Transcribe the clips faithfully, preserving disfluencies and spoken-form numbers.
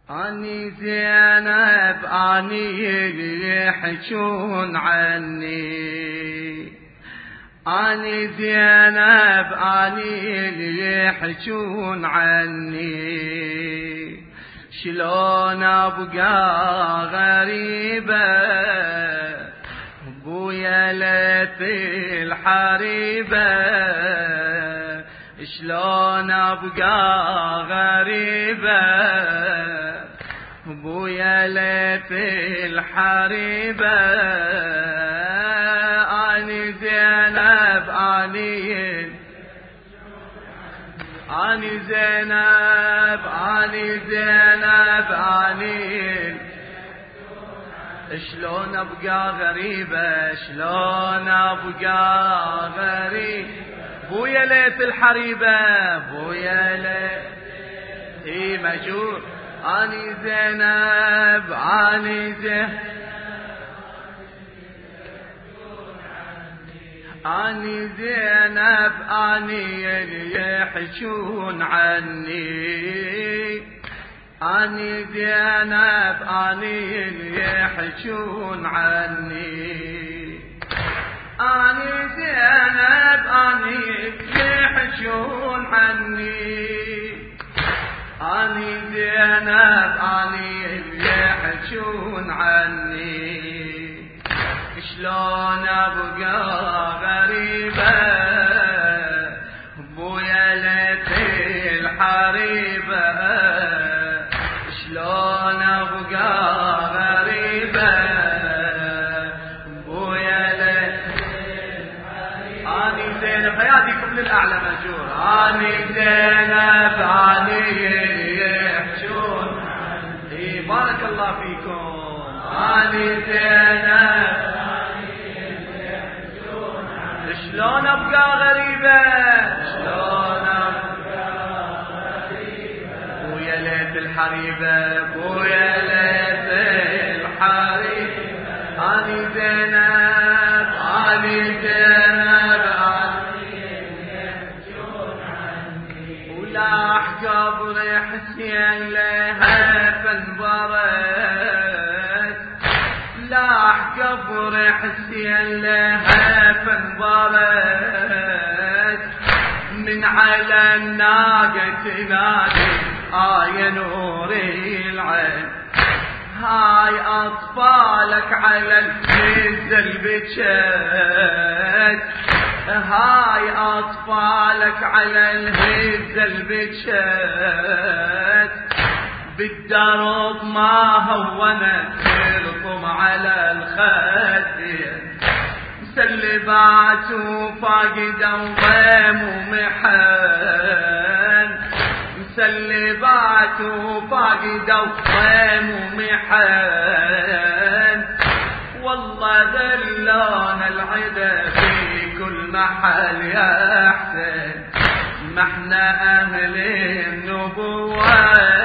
أني زينب أني يحجون عني، أني زينب أني يحجون عني، شلون أبقى غريبة بويا ليت الحريبة، شلون أبقى غريبة بويا ليت الحريبة. أني زينب أني أني زينب أني زينب أني، شلون أبقى غريبة شلون أبقى غريب بويا ليت الحريبة بويا ليت اي مجور. أني زينب أني زينب أني زينب أني يحجون عني، أني زينب أني يحجون عني، أني زينب أني يحجون عني، أني زينب أني يحجون عني، شلون أبقى غريبة بويا ليت الحريبة، شلون أبقى غريبة بويا ليت الحريبة. أني زينب حياتكم للأعلى مجور. أني زينب أني يحجون عني، بارك الله فيكم. أني زينب شلون أبقى غريبة شلون أبقى غريبة بويا ليت الحريبة بويا ليت الحريبة. أني زينب أني زينب أني يحجون عني، ولاح قبر حسين لها فانبرت، لاح قبر حسين لها فانبرت، من على الناقة تنادي آية نور العين، هاي أطفالك على الهزل بجت، هاي أطفالك على الهزل بجت، بالدرب ما هونت تلطم على الخدين، مسلبات وفاقدة وضيم ومحن، مسلبات وفاقدة وضيم ومحن، والله ذلون العدا في كل محل يا حسين، ما احنا أهل النبوة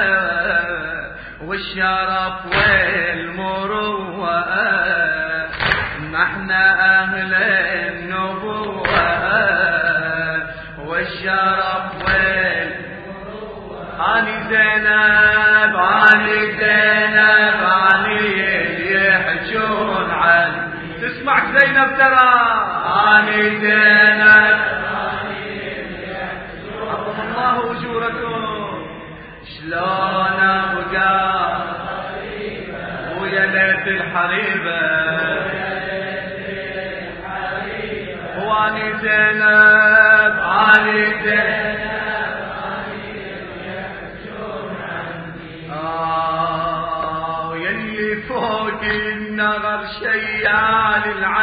والشرف والمروة، ما احنا أهل النبوة والشرف والمروة. أني زينب أني زينب أني يحجون عني، تسمعك زينب ترى. أني زينب عظم الله أجوركم، شلون أبقى ويا ليت الحريبة وأني زينب أني زينب أني يحجون عني. آه يلي فوق النغر شيال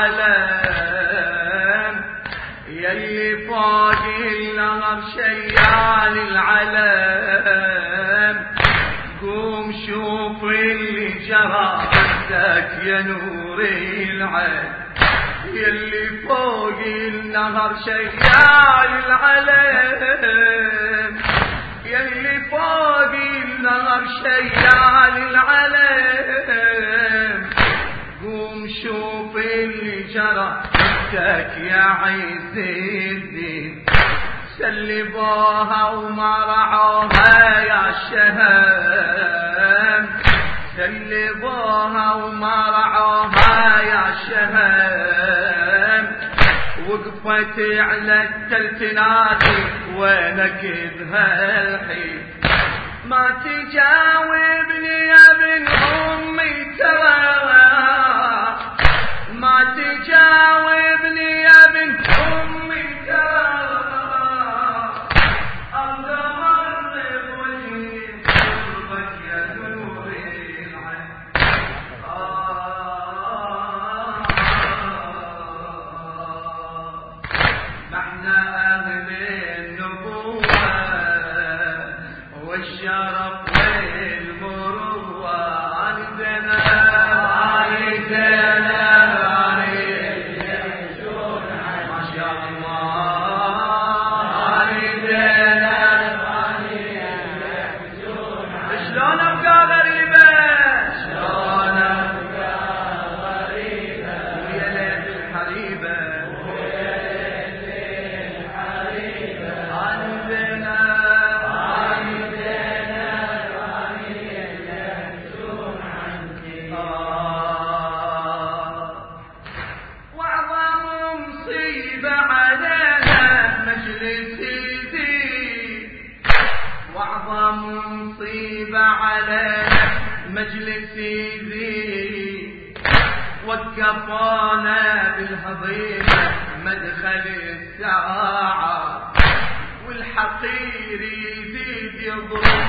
العلم، يلي فوق النغر شيال العلم، قوم شوف اللي جرى عندك يا نور العين، يلي فوق النهر شيال العلم، يلي فوق النهر شيال العلم، قوم شوف اللي جرى عندك يا عز الدين، سلبوها وما رعوها يا الشهاب، يلي ضوها وما رعوها يا شهم وقفت على التلتناتي وينك بهالحين ما تجاوبني يا ابن امي ترى ما تجاوبني يا ابن امي ترى مجلسي ذي وقفانا بالهضيمة مدخل الساعة والحقير يزيد يضرب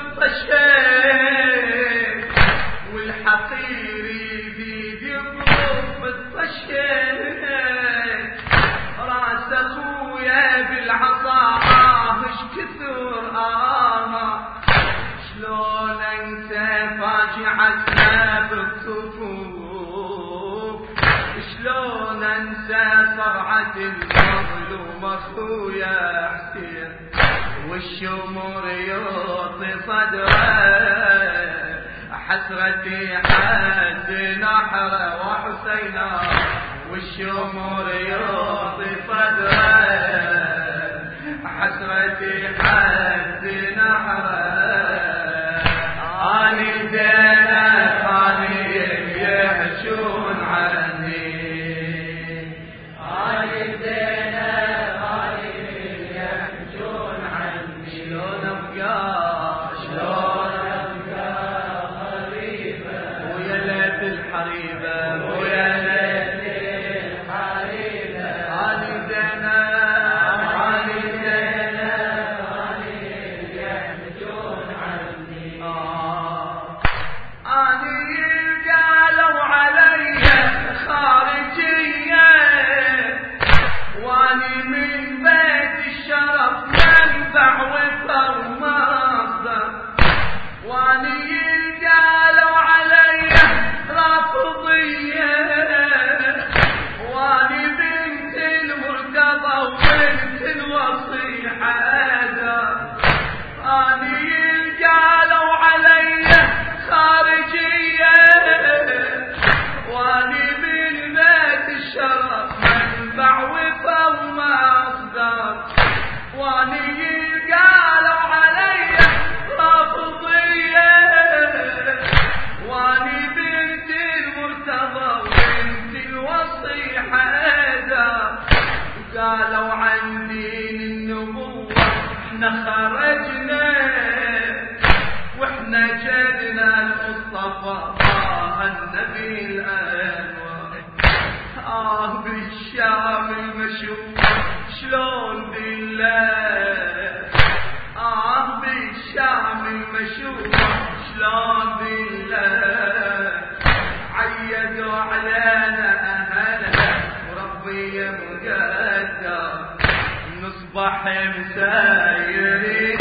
بالطشير والحقير يزيد يضرب بالطشير راس اخويا بالعصا اش كثر آه شلون انسى فاجعتنا بالصفوف شلون انسى صرعة المظلوم اخويا حسين والشمر يعطي صدره حسرتي حد نحره وحسينا والشمر يعطي صدره حسرتي حد نحره اني زينب اني يحجون عني اني زينب اني يحجون عني شلون ابقى شلون ابقى غريبه ويا ليت الحريبه ويا ليت الحريبه اني زينب اني زينب اني يحجون عني قالوا عن دين النبوة احنا خرجنا واحنا جدنا المصطفى آه النبي الأنور آه بالشام المشوق شلون بالله آه بالشام المشوق شلون بالله عيدوا علينا أهلنا وربي مقدر نصبح مسايرين